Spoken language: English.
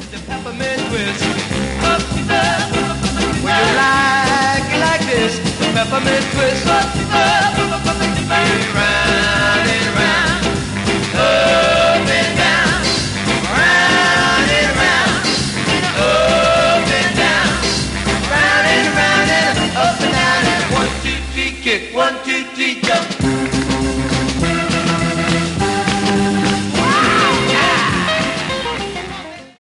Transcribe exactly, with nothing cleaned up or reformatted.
The peppermint twist. Up, up, when you like it like this, the peppermint twist. Up, up, round and round, up and down, round and round, up and down, round and round and up and down. And one, two, three, kick. One, two, three, jump.